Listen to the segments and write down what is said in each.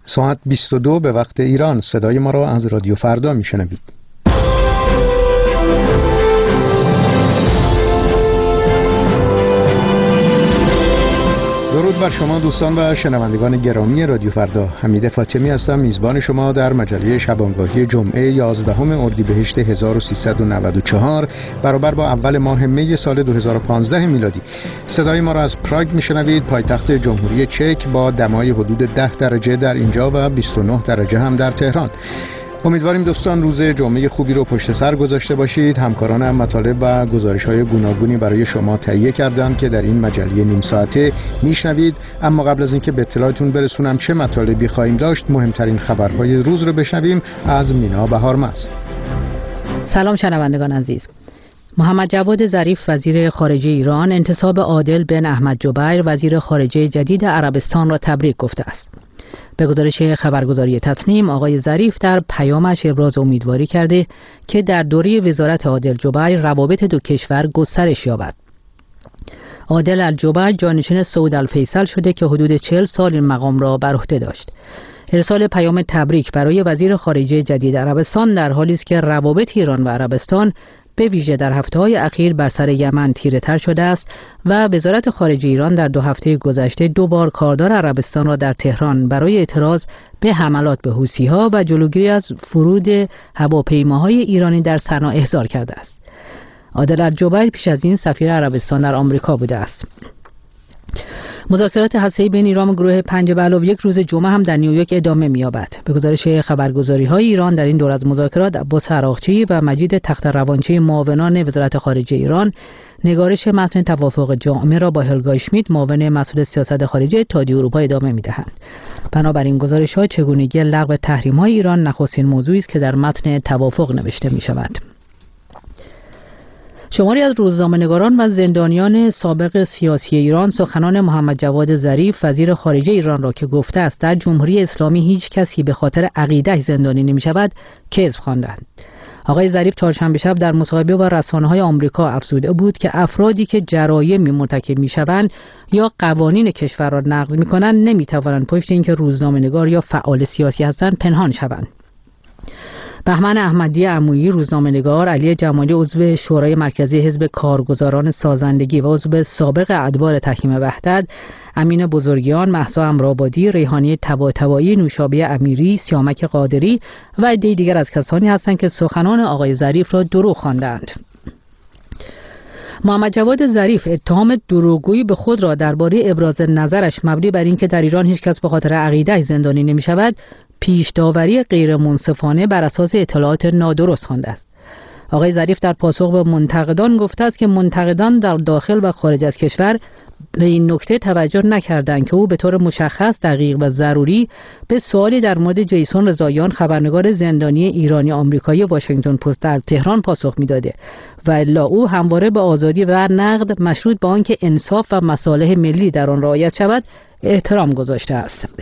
ساعت 22 به وقت ایران. صدای ما را از رادیو فردا میشنوید. درود بر شما دوستان و شنوندگان گرامی رادیو فردا. حمید فاطمی هستم، میزبان شما در مجله شبانگاهی جمعه 11 اردیبهشت 1394 برابر با اول ماه می سال 2015 میلادی. صدای ما را از پراگ میشنوید، پایتخت جمهوری چک، با دمای حدود 10 درجه در اینجا و 29 درجه هم در تهران. امیدواریم دوستان روز جمعه خوبی رو پشت سر گذاشته باشید. همکارانم مطالب و گزارش‌های گوناگونی برای شما تهیه کردند که در این مجله نیم ساعته میشنوید. اما قبل از اینکه به اطلاعتون برسونم چه مطالبی خواهیم داشت، مهمترین خبرهای روز رو بشنویم از مینا بهارمست. سلام شنوندگان عزیز. محمد جواد ظریف وزیر خارجه ایران انتصاب عادل بن احمد جبیر وزیر خارجه جدید عربستان را تبریک گفته است. به گزارش خبرگزاری تصنیم، آقای ظریف در پیامش ابراز امیدواری کرده که در دوره وزارت عادل جبیر روابط دو کشور گسترش یابد. عادل الجبیر جانشین سعود الفیصل شده که حدود 40 سال این مقام را بر عهده داشت. ارسال پیام تبریک برای وزیر خارجه جدید عربستان در حالی است که روابط ایران و عربستان به ویژه در هفته‌های اخیر بر سر یمن تیره‌تر شده است و وزارت خارجه ایران در 2 هفته گذشته 2 بار کاردار عربستان را در تهران برای اعتراض به حملات به حوثی‌ها و جلوگیری از فرود هواپیماهای ایرانی در صنعا احضار کرده است. عادل الجبیر پیش از این سفیر عربستان در آمریکا بوده است. مذاکرات هسته‌ای بین ایران و گروه 5+1 روز جمعه هم در نیویورک ادامه می‌یابد. به گزارش خبرگزاری‌های ایران در این دور از مذاکرات، عباس عراقچی و مجید تخت‌روانچی معاونان وزارت خارجه ایران نگارش متن توافق جامع را با هلگا اشمیت معاون مسئول سیاست خارجی اتحادیه اروپا ادامه می‌دهند. بنابراین گزارش‌ها چگونگی لغو تحریم‌های ایران نخستین موضوعی است که در متن توافق نوشته می‌شود. شماری از روزنامه‌نگاران و زندانیان سابق سیاسی ایران سخنان محمد جواد ظریف وزیر خارجه ایران را که گفته است در جمهوری اسلامی هیچ کسی به خاطر عقیده‌اش زندانی نمی‌شود کذب خواندند. آقای ظریف چهارشنبه شب در مصاحبه با رسانه‌های آمریکا افزوده بود که افرادی که جرایم مرتکب می‌شوند یا قوانین کشور را نقض می‌کنند نمی‌توانند پشت اینکه روزنامه‌نگار یا فعال سیاسی هستند پنهان شوند. بهمن احمدی عمویی روزنامه‌نگار، علی جمالی عضو شورای مرکزی حزب کارگزاران سازندگی و عضو سابق ادوار تحکیم وحدت، امین بزرگیان، مهسا امرآبادی، ریحانی طباطبایی، نوشابه امیری، سیامک قادری و عده‌ای دیگر از کسانی هستند که سخنان آقای ظریف را دروغ خواندند. محمد جواد ظریف اتهام دروغگویی به خود را درباره ابراز نظرش مبنی بر اینکه در ایران هیچ کس به خاطر عقیده‌اش زندانی نمی‌شود پیش داوری غیر منصفانه بر اساس اطلاعات نادرست خوانده است. آقای ظریف در پاسخ به منتقدان گفته است که منتقدان در داخل و خارج از کشور به این نکته توجه نکردند که او به طور مشخص، دقیق و ضروری به سوالی در مورد جیسون رضاییان، خبرنگار زندانی ایرانی آمریکایی واشنگتن پست در تهران پاسخ میداده و الا او همواره به آزادی و نقد مشروط به آنکه انصاف و مصالح ملی در آن رعایت شود احترام گذاشته است.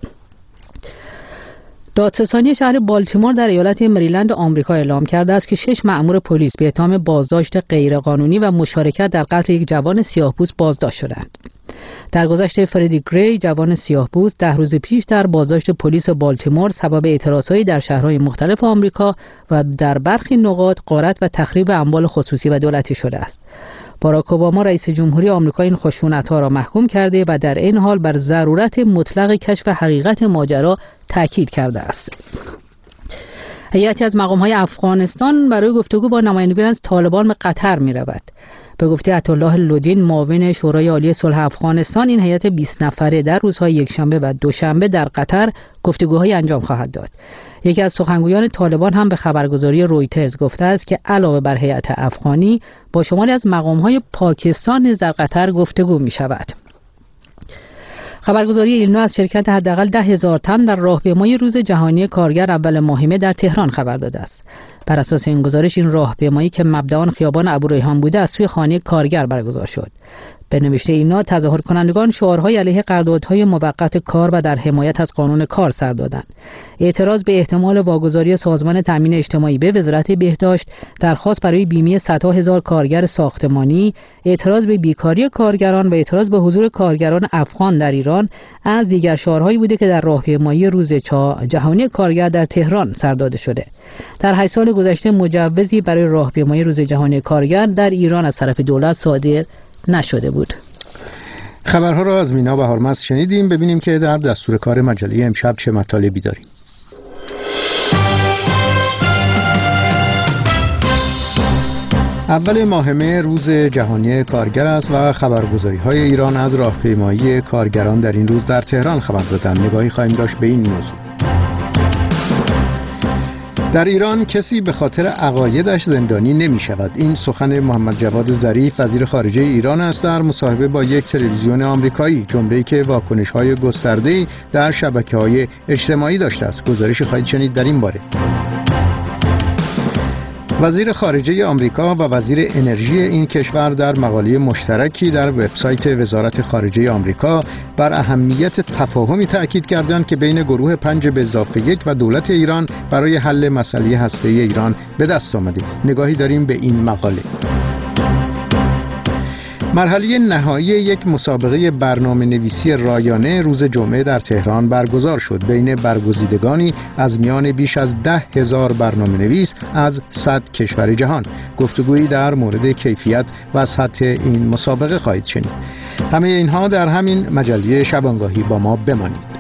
دادستانی شهر بالتیمور در ایالت مریلند آمریکا اعلام کرده است که 6 مأمور پلیس به اتهام بازداشت غیرقانونی و مشارکت در قتل یک جوان سیاه‌پوست بازداشت شدند. در گذشته فردی گری، جوان سیاه‌پوست 10 روز پیش در بازداشت پلیس بالتیمور سبب اعتراضات در شهرهای مختلف آمریکا و در برخی نقاط غارت و تخریب اموال خصوصی و دولتی شده است. باراک اوباما رئیس جمهوری آمریکا این خشونت‌ها را محکوم کرده و در این حال بر ضرورت مطلق کشف حقیقت ماجرا تاکید کرده است. هیئتی از مقام‌های افغانستان برای گفتگو با نمایندگان از طالبان به قطر می‌رود. به گفته عطاالله لودین، معاون شورای عالی صلح افغانستان، این هیئت 20 نفره در روزهای یکشنبه و دوشنبه در قطر گفتگوهای انجام خواهد داد. یکی از سخنگویان طالبان هم به خبرگزاری رویترز گفته است که علاوه بر هیئت افغانی با شماری از مقام‌های پاکستان نیز در قطر گفتگو می‌شود. خبرگزاری ایلنا از شرکت حداقل 10,000 تن در راهپیمایی روز جهانی کارگر اول ماه مه در تهران خبر داده است. بر اساس این گزارش این راهپیمایی که مبدأ آن خیابان ابوریحان بوده از سوی خانه کارگر برگزار شد. به نوشته ایلنا، تظاهر کنندگان شعارهای علیه قراردادهای موقت کار و در حمایت از قانون کار سر دادند. اعتراض به احتمال واگذاری سازمان تامین اجتماعی به وزارت بهداشت، درخواست برای بیمه صدها هزار کارگر ساختمانی، اعتراض به بیکاری کارگران و اعتراض به حضور کارگران افغان در ایران از دیگر شعارهایی بوده که در راهپیمایی روز جهانی کارگر در تهران سر داده شده. در 8 سال گذشته مجوزی برای راهپیمایی روز جهانی کارگر در ایران از طرف دولت صادر نشده بود. خبرها را از مینا و هرمز شنیدیم. ببینیم که در دستور کار مجله امشب چه مطالبی داریم. اول ماه مه روز جهانی کارگر است و خبرگزاری‌های ایران از راهپیمایی کارگران در این روز در تهران خبر دادند. نگاهی خواهیم داشت به این موضوع. در ایران کسی به خاطر عقایدش زندانی نمی شود. این سخن محمد جواد ظریف وزیر خارجه ایران است در مصاحبه با یک تلویزیون آمریکایی، جمله‌ای که واکنش‌های گسترده‌ای در شبکه‌های اجتماعی داشته است. گزارشی خواهید شنید در این باره. وزیر خارجه آمریکا و وزیر انرژی این کشور در مقاله مشترکی در وبسایت وزارت خارجه آمریکا بر اهمیت تفاهمی تأکید کردند که بین گروه 5+1 و دولت ایران برای حل مسئله هسته‌ای ایران به دست آمده. نگاهی داریم به این مقاله. مرحله نهایی یک مسابقه برنامه‌نویسی رایانه روز جمعه در تهران برگزار شد. بین برگزیدگانی از میان بیش از 10,000 برنامه‌نویس از 100 کشور جهان. گفتگویی در مورد کیفیت و سطح این مسابقه خواهید شنید. همه اینها در همین مجله شبانگاهی. با ما بمانید.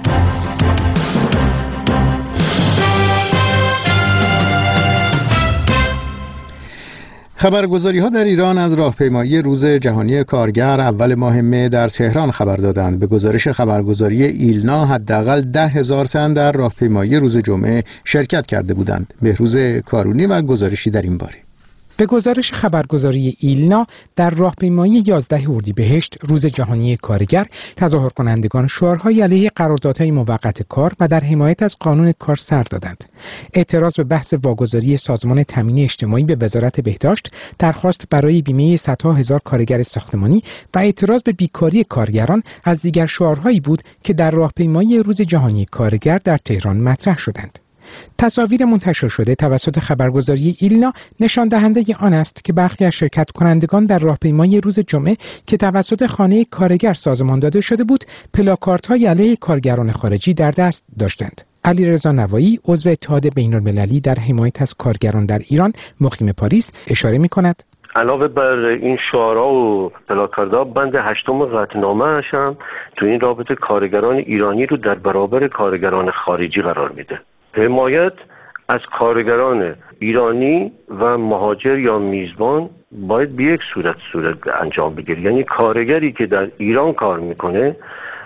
خبرگزاری‌ها در ایران از راهپیمایی روز جهانی کارگر اول ماه مه در تهران خبر دادند. به گزارش خبرگزاری ایلنا حداقل 10,000 تن در راهپیمایی روز جمعه شرکت کرده بودند. بهروز کارونی و گزارشی در این باره. به گزارش خبرگزاری ایلنا، در راهپیمایی 11 اردیبهشت روز جهانی کارگر، تظاهر کنندگان شعارهای علیه قراردادهای موقت کار و در حمایت از قانون کار سر دادند. اعتراض به بحث واگذاری سازمان تامین اجتماعی به وزارت بهداشت، درخواست برای بیمه صدها هزار کارگر ساختمانی و اعتراض به بیکاری کارگران از دیگر شعارهایی بود که در راهپیمایی روز جهانی کارگر در تهران مطرح شدند. تصاویر منتشر شده توسط خبرگزاری ایلنا نشان دهنده آن است که برخی از شرکت کنندگان در راهپیمایی روز جمعه که توسط خانه کارگر سازمان داده شده بود، پلاکاردهای علیه کارگران خارجی در دست داشتند. علیرضا نوایی، عضو اتحاد بین‌المللی در حمایت از کارگران در ایران، مقیم پاریس، اشاره می‌کند: علاوه بر این شعارها و پلاکاردها، بند 8 قطعنامه هم تو این رابطه کارگران ایرانی رو در برابر کارگران خارجی قرار میده. حمایت از کارگران ایرانی و مهاجر یا میزبان باید به یک صورت انجام بگیره. یعنی کارگری که در ایران کار میکنه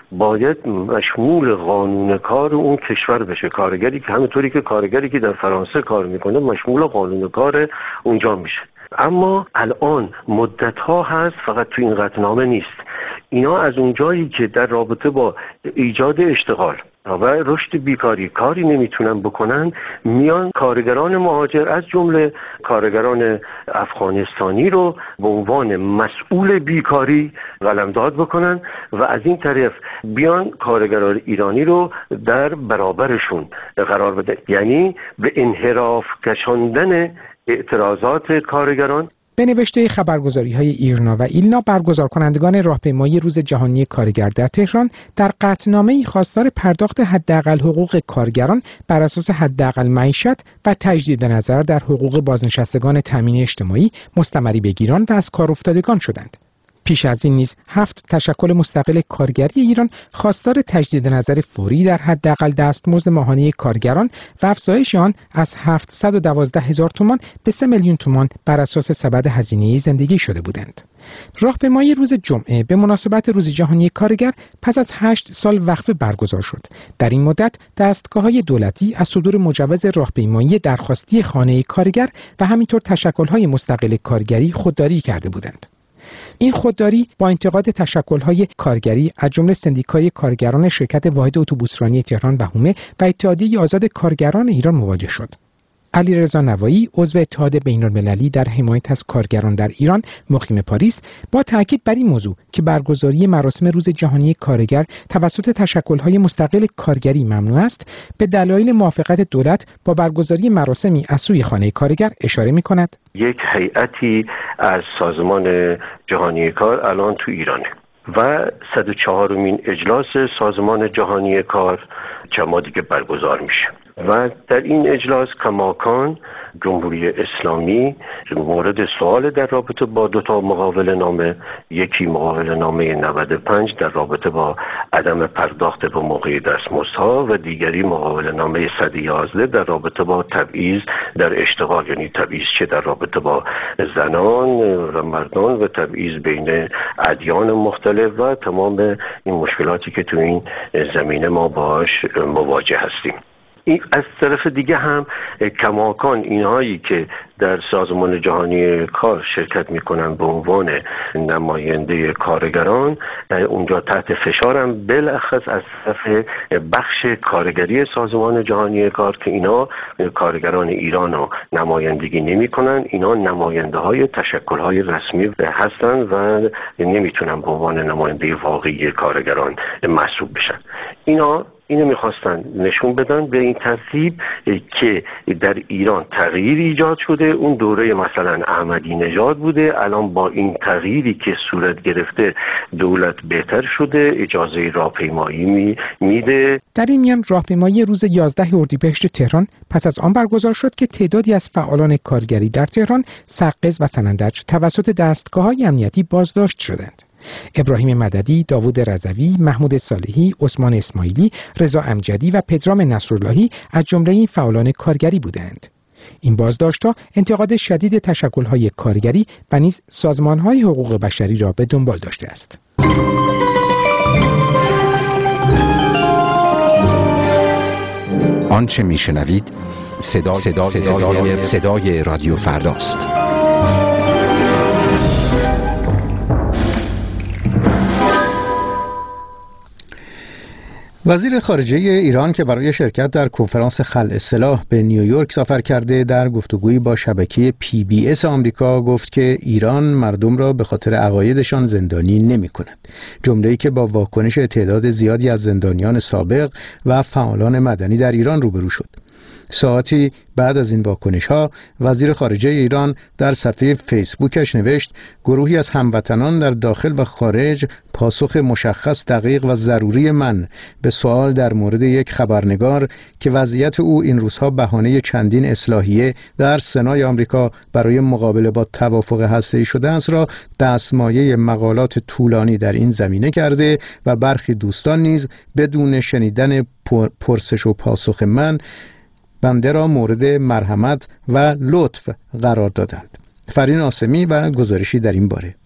باید مشمول قانون کار اون کشور بشه. کارگری که همونطوری که کارگری که در فرانسه کار میکنه مشمول قانون کار اونجا میشه. اما الان مدت‌ها هست فقط تو این قطعنامه نیست. اینا از اونجایی که در رابطه با ایجاد اشتغال و رشد بیکاری کاری نمیتونن بکنن، میان کارگران مهاجر از جمله کارگران افغانستانی رو به عنوان مسئول بیکاری قلمداد بکنن و از این طرف بیان کارگران ایرانی رو در برابرشون قرار بده. یعنی به انحراف کشاندن اعتراضات کارگران. به نوشته خبرگزاری‌های ایرنا و ایلنا، برگزار کنندگان راهپیمایی روز جهانی کارگر در تهران در قطعنامه‌ای خواستار پرداخت حداقل حقوق کارگران بر اساس حداقل معیشت و تجدید نظر در حقوق بازنشستگان تامین اجتماعی، مستمری بگیران و از کار افتادگان شدند. پیش از این نیز 7 تشکل مستقل کارگری ایران خواستار تجدید نظر فوری در حداقل دستمزد ماهانه کارگران و افزایش آن از 712,000 تومان به 3 میلیون تومان بر اساس سبد هزینه زندگی شده بودند. راهپیمایی روز جمعه به مناسبت روز جهانی کارگر پس از 8 سال وقفه برگزار شد. در این مدت دستگاه‌های دولتی از صدور مجوز راهپیمایی درخواستی خانه کارگر و همینطور تشکل‌های مستقل کارگری خودداری کرده بودند. این خودداری با انتقاد تشکل‌های کارگری از جمله سندیکای کارگران شرکت واحد اتوبوسرانی تهران بهومه و اتحادیه آزاد کارگران ایران مواجه شد. علیرضا نوایی عضو اتحاد بین‌المللی در حمایت از کارگران در ایران مقیم پاریس با تاکید بر این موضوع که برگزاری مراسم روز جهانی کارگر توسط تشکل‌های مستقل کارگری ممنوع است، به دلایل موافقت دولت با برگزاری مراسمی از سوی خانه کارگر اشاره می‌کند. یک هیئتی از سازمان جهانی کار الان تو ایرانه و 104مین اجلاس سازمان جهانی کار چند ماه دیگه برگزار میشه و در این اجلاس کماکان جمهوری اسلامی مورد سوال در رابطه با 2 مقابله نامه، یکی مقابله نامه 95 در رابطه با عدم پرداخت به موقع دستمزدها و دیگری مقابله نامه 111 در رابطه با تبعیض در اشتغال، یعنی تبعیض چه در رابطه با زنان و مردان و تبعیض بین ادیان مختلف و تمام این مشکلاتی که تو این زمینه ما باش مواجه هستیم. از طرف دیگه هم کماکان اینهایی که در سازمان جهانی کار شرکت میکنن به عنوان نماینده کارگران اونجا تحت فشارن، بالاخص از طرف بخش کارگری سازمان جهانی کار که اینا کارگران ایران رو نمایندگی نمیکنن، اینا نماینده های تشکل های رسمی هستن و نمیتونن به عنوان نماینده واقعی کارگران محسوب بشن. اینو میخواستن نشون بدن به این ترتیب که در ایران تغییر ایجاد شده. اون دوره مثلا احمدی نژاد بوده، الان با این تغییری که صورت گرفته دولت بهتر شده، اجازه راهپیمایی میده. در این میان راهپیمایی روز 11 اردیبهشت تهران پس از آن برگزار شد که تعدادی از فعالان کارگری در تهران، سقز و سنندج توسط دستگاه‌های امنیتی بازداشت شدند. ابراهیم مددی، داوود رضوی، محمود صالحی، عثمان اسماعیلی، رضا امجدی و پدرام نصراللهی از جمله این فعالان کارگری بودند. این بازداشت‌ها انتقاد شدید تشکل‌های کارگری و نیز سازمان‌های حقوق بشری را به دنبال داشته است. آنچه میشنوید صدای رادیو فرداست. وزیر خارجه ایران که برای شرکت در کنفرانس خلع سلاح به نیویورک سفر کرده، در گفتگویی با شبکه PBS آمریکا گفت که ایران مردم را به خاطر عقایدشان زندانی نمی‌کند. جمله‌ای که با واکنش تعداد زیادی از زندانیان سابق و فعالان مدنی در ایران روبرو شد. ساعتی بعد از این واکنش‌ها وزیر خارجه ایران در صفحه فیسبوکش نوشت: گروهی از هموطنان در داخل و خارج پاسخ مشخص، دقیق و ضروری من به سوال در مورد یک خبرنگار که وضعیت او این روزها بهانه چندین اصلاحیه در سنای آمریکا برای مقابله با توافق هسته‌ای شده است را دستمایه مقالات طولانی در این زمینه کرده و برخی دوستان نیز بدون شنیدن پرسش و پاسخ من بنده را مورد مرحمت و لطف قرار دادند. فرین آسمی و گزارشی در این باره.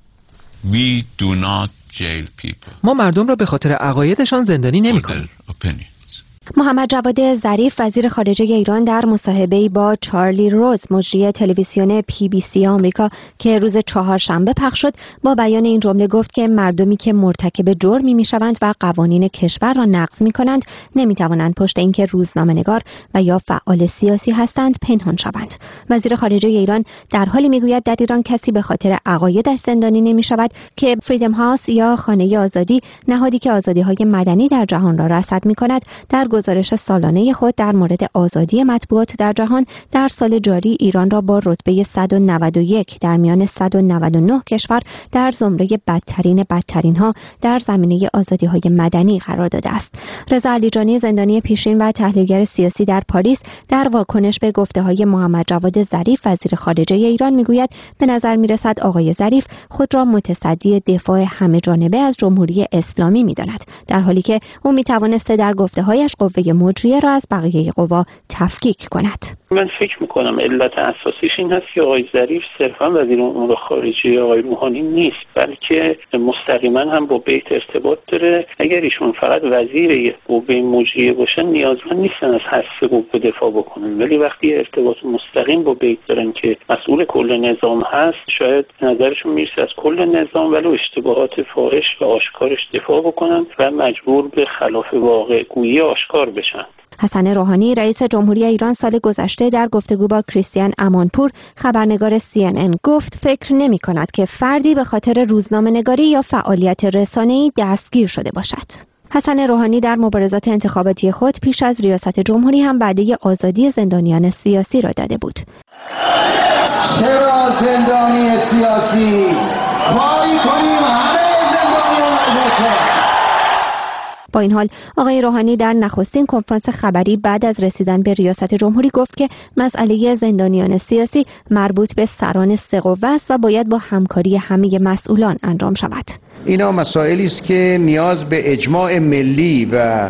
ما مردم را به خاطر عقایدشان زندانی نمی‌کنیم. محمد جواد ظریف وزیر خارجه ایران در مصاحبه‌ای با چارلی روز مجری تلویزیون PBC آمریکا که روز چهارشنبه پخش شد با بیان این جمله گفت که مردمی که مرتکب جرمی میشوند و قوانین کشور را نقض میکنند نمیتوانند پشت اینکه روزنامه‌نگار و یا فعال سیاسی هستند پنهان شوند. وزیر خارجه ایران در حالی میگوید در ایران کسی به خاطر عقایدش زندانی نمیشود که فریدم هاوس یا خانه آزادی، نهادی که آزادی‌های مدنی در جهان را رصد میکند، در گزارش سالانه خود در مورد آزادی مطبوعات در جهان در سال جاری ایران را با رتبه 191 در میان 199 کشور در زمره بدترین ها در زمینه آزادی‌های مدنی قرار داده است. رضا علیجانی زندانی پیشین و تحلیلگر سیاسی در پاریس در واکنش به گفته‌های محمد جواد ظریف وزیر خارجه ایران میگوید به نظر میرسد آقای ظریف خود را متصدی دفاع همه جانبه از جمهوری اسلامی می‌داند، در حالی که او می‌توانسته در گفته‌هایش قوه مجریه را از بقیه قوا تفکیک کند. من فکر میکنم علت اساسیش این هست که آقای ظریف صرفا وزیر امور خارجه آقای روحانی نیست، بلکه مستقیما هم با بیت ارتباط داره. اگر ایشون فقط وزیر قوه مجریه باشن نیازمند نیستن از حذف قوه دفاع بکنن، ولی وقتی ارتباط مستقیم با بیت دارن که مسئول کل نظام هست، شاید نظرشون میرسه از کل نظام ولی اشتباهات فاحش و آشکارش دفاع بکنن و مجبور به خلاف واقع گویی آشکار بشن. حسن روحانی رئیس جمهوری ایران سال گذشته در گفتگو با کریستیان امانپور خبرنگار CNN گفت فکر نمی‌کند که فردی به خاطر روزنامه‌نگاری یا فعالیت رسانه‌ای دستگیر شده باشد. حسن روحانی در مبارزات انتخاباتی خود پیش از ریاست جمهوری هم وعده آزادی زندانیان سیاسی را داده بود. چرا زندانی سیاسی؟ کاری کنیم همه زندانیان آزاد. با این حال آقای روحانی در نخستین کنفرانس خبری بعد از رسیدن به ریاست جمهوری گفت که مسئله زندانیان سیاسی مربوط به سران سه قوه است و باید با همکاری همه مسئولان انجام شود. اینا مسائلی است که نیاز به اجماع ملی و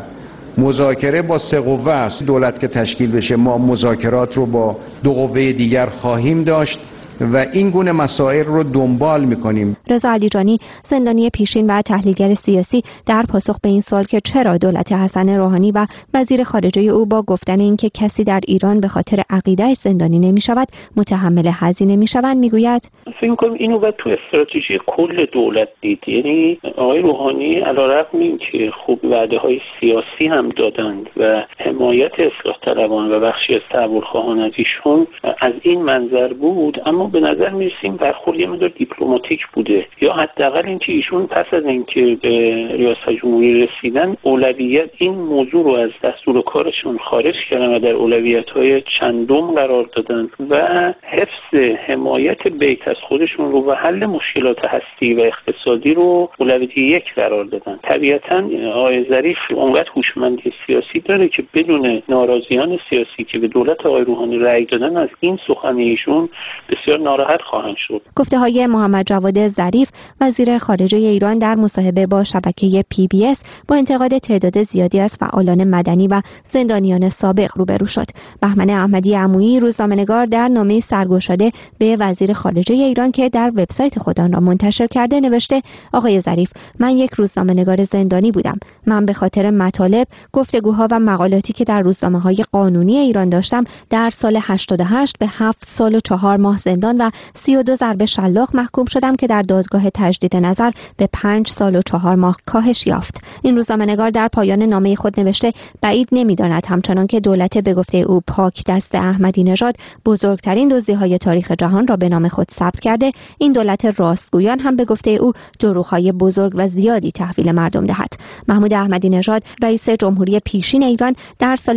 مذاکره با سه قوه است. دولت که تشکیل بشه ما مذاکرات رو با دو قوه دیگر خواهیم داشت و این گونه مسائل رو دنبال می‌کنیم. رضا علیجانی زندانی پیشین و تحلیلگر سیاسی در پاسخ به این سوال که چرا دولت حسن روحانی و وزیر خارجه او با گفتن اینکه کسی در ایران به خاطر عقیده‌اش زندانی نمی‌شود متحمل هزینه می‌شوند میگوید فکر می‌کنم اینو باید تو استراتژی کل دولت دید. یعنی آقای روحانی علیرغم اینکه خوب وعده‌های سیاسی هم دادند و حمایت اصلاح طلبان و بخشی از تحولخواهان از ایشون از این منظر بود، اما به نظر میرسیم برخورد یه مقدار دیپلماتیک بوده، یا حداقل اینکه ایشون پس از اینکه به ریاست جمهوری رسیدن اولویت این موضوع رو از دستور کارشون خارج کردن و در اولویت‌های چندم قرار دادن و حفظ حمایت بیت از خودشون رو و حل مشکلات هستی و اقتصادی رو اولویت یک قرار دادن. طبیعتاً آقای ظریف اونقدر هوشمندی سیاسی داره که بدون ناراضیان سیاسی که به دولت آقای روحانی رأی دادن از این سخن ایشون بسیار ناراحت خواهند شد. گفته‌های محمد جواد ظریف وزیر خارجه ایران در مصاحبه با شبکه PBS با انتقاد تعداد زیادی از فعالان مدنی و زندانیان سابق روبرو شد. بهمن احمدی عمویی روزنامه‌نگار در نامه سرگشاده به وزیر خارجه ایران که در وبسایت خود آن را منتشر کرده نوشته: آقای ظریف، من یک روزنامه‌نگار زندانی بودم. من به خاطر مطالب، گفتگوها و مقالاتی که در روزنامه‌های قانونی ایران داشتم در سال 88 به 7 سال و 4 ماه زندان و 32 ضربه شلاق محکوم شدم که در دادگاه تجدید نظر به 5 سال و 4 ماه کاهش یافت. این روزنامه‌نگار در پایان نامه خود نوشته: بعید نمی‌داند همچنان که دولت به گفته او پاک دست احمدی نژاد بزرگترین دزدی‌های تاریخ جهان را به نام خود ثبت کرده، این دولت راستگویان هم به گفته او دروغ‌های بزرگ و زیادی تحویل مردم دهد. محمود احمدی نژاد رئیس جمهوری پیشین ایران در سال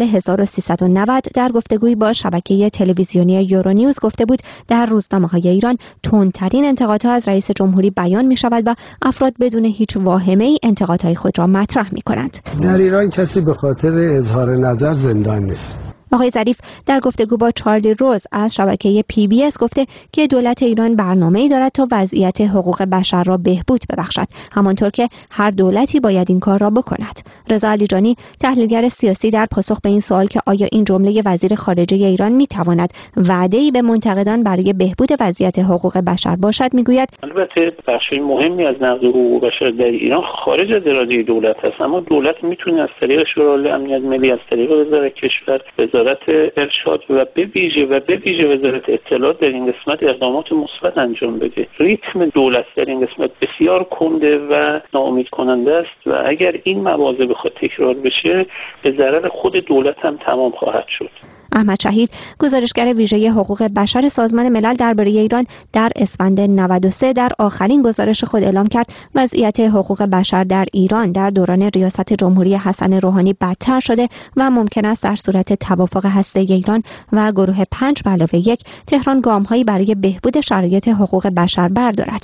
1390 در گفتگویی با شبکه تلویزیونی یورونیوز گفته بود در روزنامه‌های ایران تندترین انتقادها از رئیس جمهوری بیان می‌شود و افراد بدون هیچ واهمه‌ای انتقادهای خود را مطرح می‌کنند. در ایران کسی به خاطر اظهار نظر زندان نیست. آقای ظریف در گفتگو با چارلی روز از شبکه PBS گفته که دولت ایران برنامه‌ای دارد تا وضعیت حقوق بشر را بهبود ببخشد، همانطور که هر دولتی باید این کار را بکند. رضا علیجانی تحلیلگر سیاسی در پاسخ به این سوال که آیا این جمله وزیر خارجه ایران می‌تواند وعده‌ای به منتقدان برای بهبود وضعیت حقوق بشر باشد میگوید: البته بخش مهمی از نقض حقوق بشر در ایران خارج از اراده دولت است، اما دولت میتونه از طریق شورای امنیت ملی، از طریق وزارت کشور، وزارت ارشاد و به ویژه وزارت اطلاعات در این قسمت اقدامات مثبت انجام بده. ریتم دولت در این قسمت بسیار کنده و ناامید کننده است و اگر این مواضع بخواد تکرار بشه به ضرر خود دولت هم تمام خواهد شد. احمد شهید گزارشگر ویژه حقوق بشر سازمان ملل درباره ایران در اسفند 93 در آخرین گزارش خود اعلام کرد وضعیت حقوق بشر در ایران در دوران ریاست جمهوری حسن روحانی بدتر شده و ممکن است در صورت توافق هسته ایران و گروه 5+1 تهران گام‌هایی برای بهبود شرایط حقوق بشر بردارد.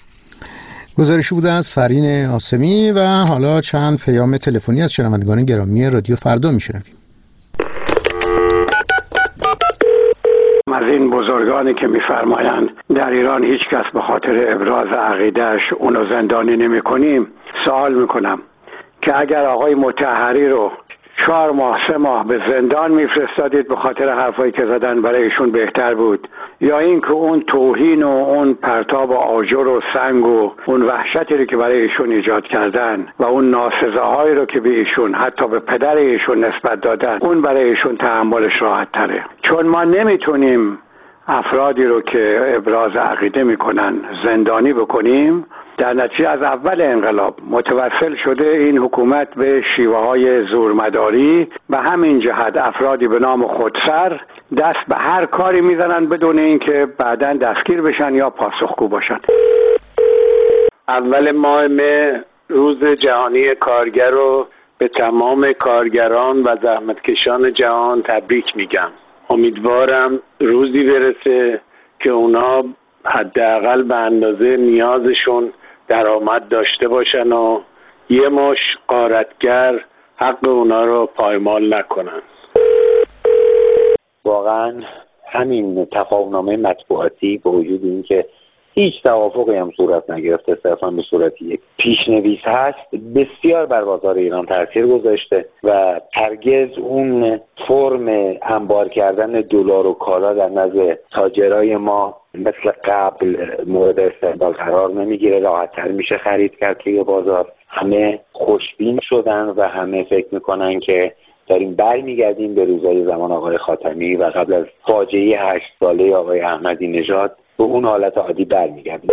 گزارشی بوده از فرین آسمی و حالا چند پیام تلفنی از شنوندگان گرامی رادیو فردا میشنویم. از این بزرگانی که میفرمایند در ایران هیچ کس به خاطر ابراز عقیدهش اونو زندانی نمی کنیم سوال میکنم که اگر آقای مطهری رو 4 ماه 3 ماه به زندان میفرستادید به خاطر حرفایی که زدن برای ایشون بهتر بود، یا اینکه اون توهین و اون پرتاب آجر و سنگ و اون وحشتی رو که برای ایشون ایجاد کردن و اون ناسزاهایی رو که به ایشون حتی به پدر ایشون نسبت دادن اون برای ایشون تحملش راحت تره. چون ما نمیتونیم افرادی رو که ابراز عقیده میکنن زندانی بکنیم در نتیجه از اول انقلاب متوسل شده این حکومت به شیوه‌های زورمداری و همین جهت افرادی به نام خودسر دست به هر کاری میزنن بدون اینکه بعداً دستگیر بشن یا پاسخگو باشن. اول ماه مه روز جهانی کارگر رو به تمام کارگران و زحمتکشان جهان تبریک میگم. امیدوارم روزی برسه که اونا حداقل به اندازه نیازشون درآمد داشته باشن و یه مش غارتگر حق اونا رو پایمال نکنن. واقعا همین تفاهم‌نامه مطبوعاتی با وجود اینکه هیچ توافقی هم صورت نگرفته، صرفا به صورت یک پیشنویس هست، بسیار بر بازار ایران تاثیر گذاشته و هرگز اون فرم انبار کردن دلار و کالا در نزد تاجرای ما مثل قبل مورد استقبال قرار نمیگیره. راحت‌تر میشه خرید کرد توی بازار. همه خوشبین شدن و همه فکر میکنن که داریم برمیگردیم به روزهای زمان آقای خاتمی و قبل از فاجعه 8 ساله آقای احمدی نژاد به اون حالت عادی برمیگردیم.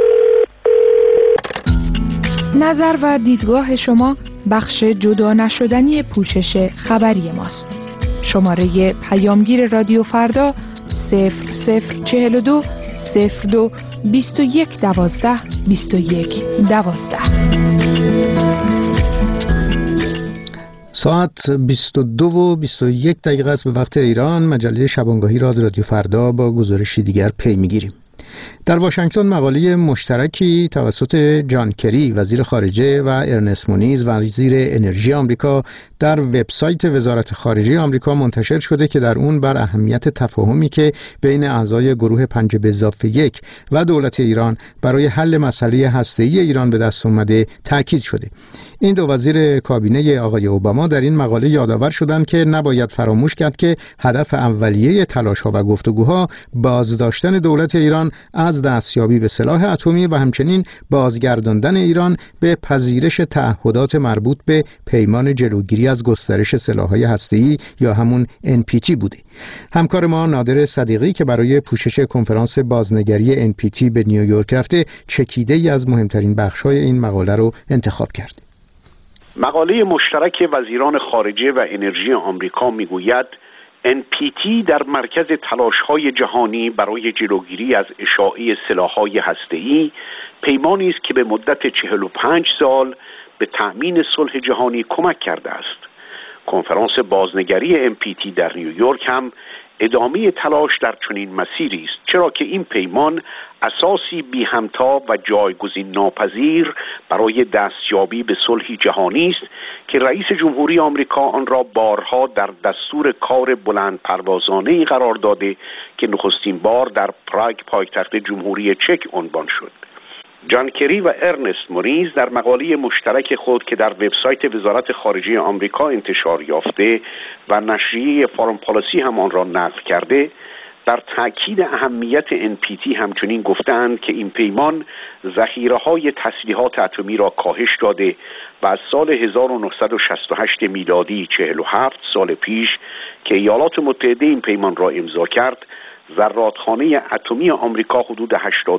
نظر و دیدگاه شما بخش جدا نشدنی پوشش خبری ماست. شماره پیامگیر رادیو فردا 0042 02 21 12 21 12. ساعت 22 و 21 دقیقه است به وقت ایران. مجله شبانگاهی را از رادیو فردا با گزارشی دیگر پی میگیریم. در واشنگتن مقاله مشترکی توسط جان کری وزیر خارجه و ارنست مونیز وزیر انرژی آمریکا در وبسایت وزارت خارجه آمریکا منتشر شده که در اون بر اهمیت تفاهمی که بین اعضای گروه 5+1 و دولت ایران برای حل مسئله هسته‌ای ایران به دست اومده تاکید شده. این دو وزیر کابینه آقای اوباما در این مقاله یادآور شدند که نباید فراموش کرد که هدف اولیه تلاش‌ها و گفتگوها بازداشتن دولت ایران از دستیابی به سلاح اتمی و همچنین بازگرداندن ایران به پذیرش تعهدات مربوط به پیمان جلوگیری از گسترش سلاح‌های هسته‌ای یا همون NPT بوده. همکار ما نادر صدیقی که برای پوشش کنفرانس بازنگری NPT به نیویورک رفته چکیده‌ای از مهمترین بخش‌های این مقاله رو انتخاب کرد. مقاله مشترک وزیران خارجه و انرژی آمریکا میگوید NPT در مرکز تلاش‌های جهانی برای جلوگیری از اشاعه سلاح‌های هسته‌ای، پیمانی است که به مدت 45 سال به تأمین صلح جهانی کمک کرده است. کنفرانس بازنگری NPT در نیویورک هم ادامه تلاش در چنین مسیری است، چرا که این پیمان اساسی بی همتا و جایگزین ناپذیر برای دستیابی به صلح جهانی است که رئیس جمهوری آمریکا آن را بارها در دستور کار بلند پروازانه‌ای قرار داده که نخستین بار در پراگ پایتخت جمهوری چک عنوان شد. جان کری و ارنست مونیز در مقاله مشترک خود که در وبسایت وزارت خارجه آمریکا انتشار یافته و نشریه فارم پالیسی هم آن را نقل کرده، در تاکید اهمیت NPT همچنین گفتند که این پیمان ذخیره‌های تسلیحات اتمی را کاهش داده و از سال 1968 میلادی 47 سال پیش که ایالات متحده این پیمان را امضا کرد، ذراتخانه اتمی آمریکا حدود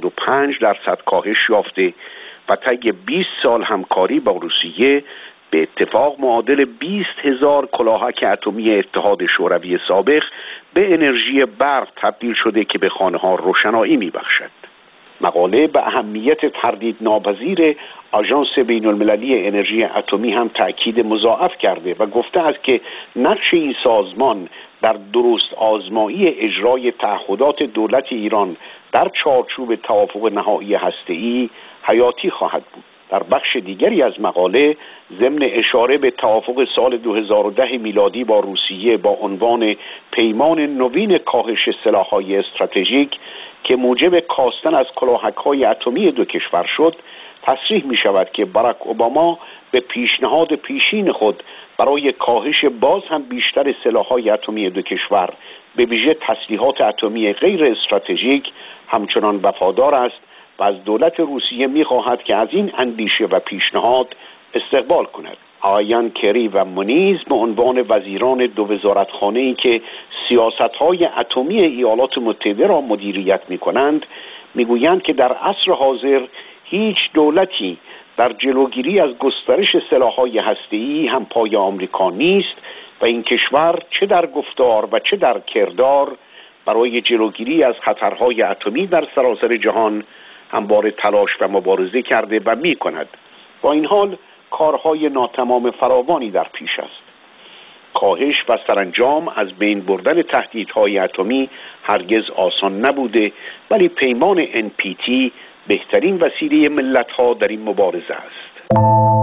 85% کاهش یافته و طی 20 سال همکاری با روسیه به اتفاق معادل 20,000 کلاهک اتمی اتحاد شوروی سابق به انرژی برق تبدیل شده که به خانه‌ها روشنایی می‌بخشد. مقاله به اهمیت تردید ناپذیر آژانس بین‌المللی انرژی اتمی هم تأکید مضاعف کرده و گفته است که نقش این سازمان در درست آزمایی اجرای تعهدات دولت ایران در چارچوب توافق نهایی هسته‌ای حیاتی خواهد بود. در بخش دیگری از مقاله ضمن اشاره به توافق سال 2010 میلادی با روسیه با عنوان پیمان نوین کاهش سلاح‌های استراتژیک که موجب کاستن از کلاهک‌های اتمی دو کشور شد، تصریح می شود که باراک اوباما به پیشنهاد پیشین خود برای کاهش باز هم بیشتر سلاح‌های اتمی دو کشور به ویژه تسلیحات اتمی غیر استراتژیک همچنان وفادار است و از دولت روسیه می‌خواهد که از این اندیشه و پیشنهاد استقبال کند. آقایان کری و مونیز به عنوان وزیران دو وزارتخانه‌ای که سیاست‌های اتمی ایالات متحده را مدیریت می‌کنند، می‌گویند که در عصر حاضر هیچ دولتی در جلوگیری از گسترش سلاح‌های هسته‌ای هم پای آمریکا نیست و این کشور چه در گفتار و چه در کردار برای جلوگیری از خطرهای اتمی در سراسر جهان همواره تلاش و مبارزه کرده و می‌کند. با این حال کارهای ناتمام فراوانی در پیش است. کاهش و سرانجام از بین بردن تهدیدهای اتمی هرگز آسان نبوده، ولی پیمان NPT بهترین وسیله ملت‌ها در این مبارزه است.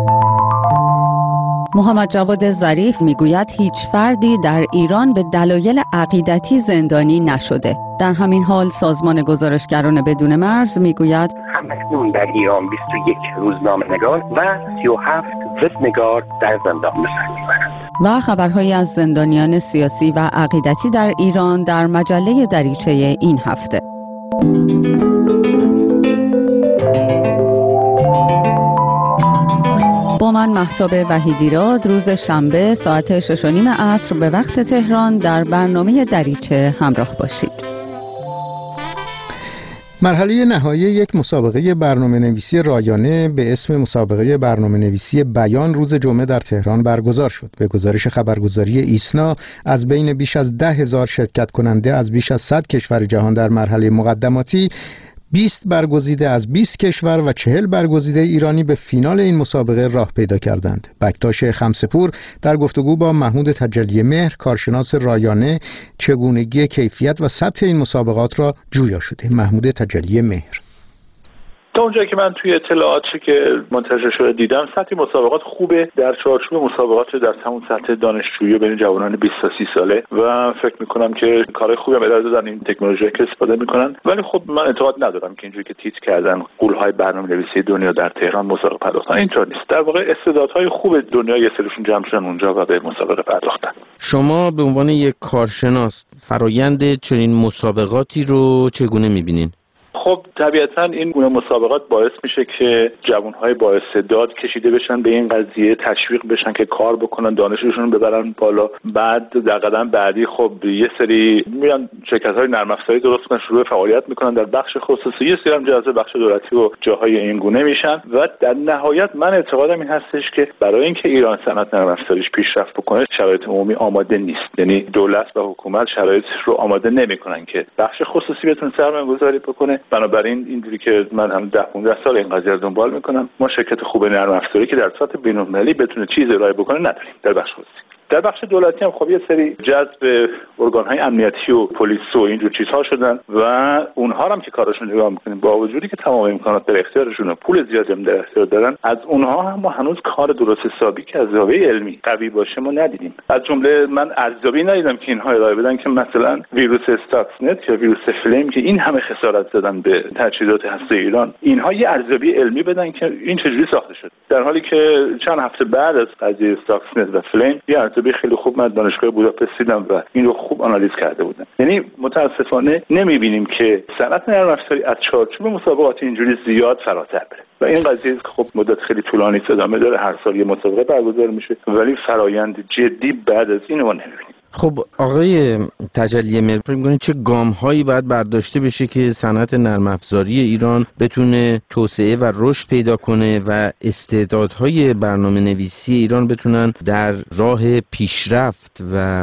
محمد جواد ظریف میگوید هیچ فردی در ایران به دلایل عقیدتی زندانی نشده. در همین حال سازمان گزارشگران بدون مرز میگوید همکنون در ایران 21 روزنامه‌نگار و 37 وبنگار در زندان نشسته می‌باشند. و خبرهایی از زندانیان سیاسی و عقیدتی در ایران در مجله دریچه این هفته. با من مهتاب وحیدیراد روز شنبه ساعت 6:30 عصر به وقت تهران در برنامه دریچه همراه باشید. مرحله نهایی یک مسابقه برنامه‌نویسی رایانه به اسم مسابقه برنامه‌نویسی بیان روز جمعه در تهران برگزار شد. به گزارش خبرگزاری ایسنا از بین بیش از 10,000 شرکت کننده از بیش از 100 کشور جهان در مرحله مقدماتی 20 برگزیده از 20 کشور و 40 برگزیده ایرانی به فینال این مسابقه راه پیدا کردند. بکتاش خمسه‌پور در گفتگو با محمود تجلی مهر کارشناس رایانه چگونگی کیفیت و سطح این مسابقات را جویا شده. محمود تجلی مهر: تا اونجایی که من توی اطلاعاتی که منتشر شده دیدم سطح مسابقات خوبه، در چارچوب مسابقات در همون سطح دانشجویی بین جوانان 20 تا 30 ساله و فکر می‌کنم که کار خوبی هم ارائه دادن این تکنولوژی که استفاده می‌کنن. ولی خب من اعتقاد ندارم که اینجوری که تیتر کردن غول‌های برنامه‌نویسی دنیا در تهران مسابقه پرداختن، اینطور نیست. در واقع استعدادهای خوب دنیا یه سریشون جمع شدن اونجا و به مسابقه پرداختن. شما به عنوان یک کارشناس فرآیند چنین مسابقاتی رو چگونه می‌بینین؟ خب طبیعتا این گونه مسابقات باعث میشه که جوانهای با استعداد کشیده بشن به این قضیه، تشویق بشن که کار بکنن، دانششون رو ببرن بالا. بعد در قدم بعدی خب یه سری میان شرکت‌های نرم افزاری درست کنن، شروع فعالیت میکنن در بخش خصوصی، یه سری هم جذب بخش دولتی و جاهای این گونه میشن و در نهایت من اعتقادم این هستش که برای اینکه ایران صنعت نرم افزاریش پیشرفت بکنه شرایط عمومی آماده نیست. یعنی دولت و حکومت شرایط رو آماده نمیکنن که بخش خصوصی بتونه سرمایه‌گذاری بکنه. بنابراین اینجوری که من هم 10-15 سال این قضیه رو دنبال میکنم، ما شرکت خوب نرم افزاری که در سطح بین‌المللی بتونه چیزی ارائه بکنه نداریم در بخش خصوصی. در بخش دولتی هم خب یه سری جذب ارگان‌های امنیتی و پلیس و اینجور چیزها شدن و اونها هم که کارشون نگاه میکنیم با وجودی که تمام امکانات در اختیارشون و پول زیادی هم در اختیار دارن، از اونها هم ما هنوز کار درست حسابی که از زاویه علمی قوی باشه ما ندیدیم. از جمله من ارزیابی ندیدم که اینها ارائه بدن که مثلا ویروس استاکسنت یا ویروس فلیم که این همه خسارت زدن به تجهیزات هسته ایران، اینها یه ارزیابی علمی بدن که این چجوری ساخته شد، در حالی که چند هفته بعد از قضیه استاکسنت و فلیم یه ارزیابی خیلی خوب من دانشگاه بوداپست دیدم و این رو خوب آنالیز کرده بودن. یعنی متاسفانه نمیبینیم که صنعت نرم افزاری از چارچوب مسابقات اینجوری زیاد فراتر بره و این قضیه که خب مدت خیلی طولانی ادامه داره، هر سال یه مسابقه برگزار میشه ولی فرایند جدی بعد از این ما نمیبینیم. خب آقای تجلی مهر، فکر می‌کنید چه گام‌هایی باید برداشته بشه که صنعت نرم افزاری ایران بتونه توسعه و رشد پیدا کنه و استعدادهای برنامه‌نویسی ایران بتونن در راه پیشرفت و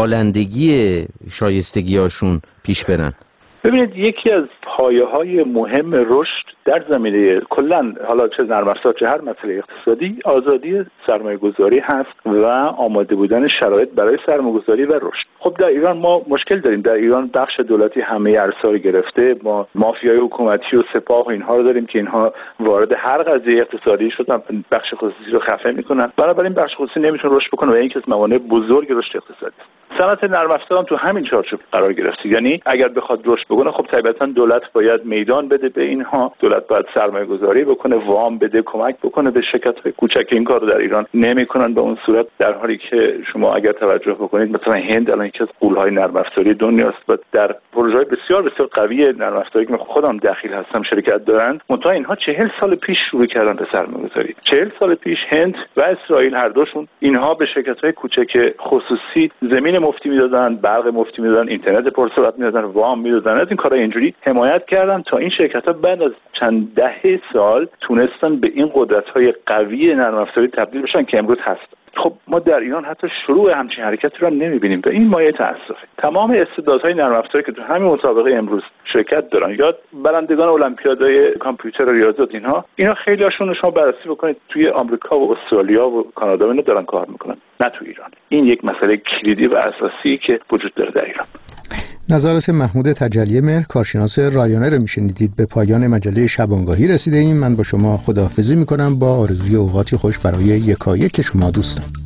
بالندگی شایستگی‌هاشون پیش برن؟ ببینید یکی از پایه‌های مهم رشد در زمینه کلاً حالا چه نرم افزار چه هر مسئله اقتصادی آزادی سرمایه‌گذاری هست و آماده بودن شرایط برای سرمایه‌گذاری و رشد. خب در ایران ما مشکل داریم، در ایران بخش دولتی همه ارسال گرفته، ما مافیای حکومتی و سپاه و اینها رو داریم که اینها وارد هر قضیه اقتصادی شدن، بخش خصوصی رو خفه میکنن، بنابراین بخش خصوصی نمیتونه رشد بکنه و این یکی از موانع بزرگ رشد اقتصادی است. صنعت نرم افزار هم تو همین چارچوب قرار گرفته، یعنی اگر بخواد رشد بکنه خب طبیعتا دولت باید میدان بده به اینها، دولت باید سرمایه گذاری بکنه، وام بده، کمک بکنه به شرکت‌های کوچک. این کار رو در ایران نمی‌کنن به اون صورت، در حالی که شما اگر توجه بکنید مثلا هند الان یکی از غول‌های نرم افزاری دنیاست و در پروژه‌های بسیار بسیار قوی نرم افزاری که من خودم دخیل هستم شرکت دارن، منتها اینها 40 سال پیش شروع کردن به سرمایه‌گذاری. 40 سال پیش هند و اسرائیل هر دوشون اینها به شرکت‌های کوچک خصوصی زمین مفتی میدادن، برق مفتی میدادن، اینترنت پرسرعت میدادن، وام میدادن. از این کارهای اینجوری حمایت کردن تا این شرکت‌ها بعد از چند دهه سال تونستن به این قدرت‌های قوی نرم افزاری تبدیل بشن که امروز هست. خب ما در ایران حتی شروع همچین حرکتی رو هم نمی‌بینیم و این مایه تأسفه. تمام استعدادهای نرم افزاری که تو همین مسابقه امروز شرکت دارن یا برندگان المپیادهای کامپیوتر و ریاضیات اینا خیلی‌هاشون شما بررسی بکنید توی آمریکا و استرالیا و کانادا اینا دارن کار میکنن، نه تو ایران. این یک مسئله کلیدی و اساسی که وجود داره در ایران. نظرات محمود تجلی مهر، کارشناس رایانه رو میشنیدید. به پایان مجله شبانگاهی رسیده ایم. من با شما خداحافظی میکنم با آرزوی اوقاتی خوش برای یکایک شما دوستان.